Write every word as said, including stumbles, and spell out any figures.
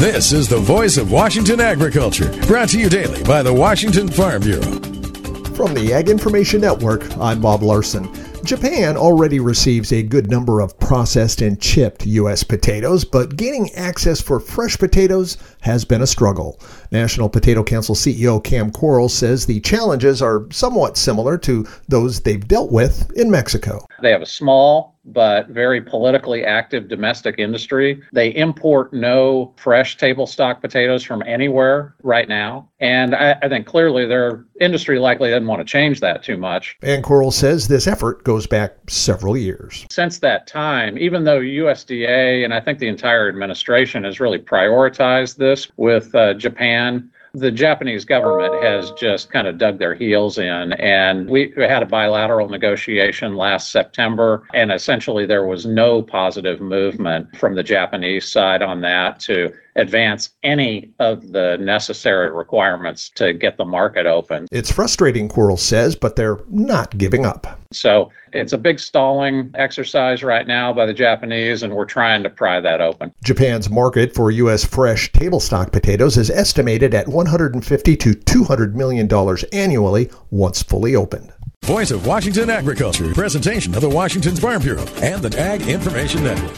This is the voice of Washington agriculture, brought to you daily by the Washington Farm Bureau. From the Ag Information Network, I'm Bob Larson. Japan already receives a good number of processed and chipped U S potatoes, but gaining access for fresh potatoes has been a struggle. National Potato Council C E O Cam Quarles says the challenges are somewhat similar to those they've dealt with in Mexico. They have a small but very politically active domestic industry. They import no fresh table stock potatoes from anywhere right now. And I, I think clearly their industry likely doesn't want to change that too much. And Quarles says this effort goes back several years. Since that time, even though U S D A and I think the entire administration has really prioritized this with uh, Japan, the Japanese government has just kind of dug their heels in, and we had a bilateral negotiation last September, and essentially there was no positive movement from the Japanese side on that to advance any of the necessary requirements to get the market open. It's frustrating, Quarles says, but they're not giving up. So it's a big stalling exercise right now by the Japanese, and we're trying to pry that open. Japan's market for U S fresh table stock potatoes is estimated at one hundred fifty to two hundred million dollars annually once fully opened. Voice of Washington agriculture, presentation of the Washington Farm Bureau and the Ag Information Network.